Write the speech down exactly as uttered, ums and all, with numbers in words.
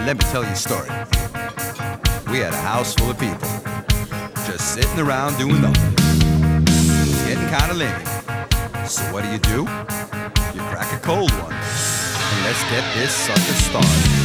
Let me tell you a story. We had a house full of people, just sitting around doing nothing. It's getting kind of lame. So what do you do? You crack a cold one, and let's get this sucker started.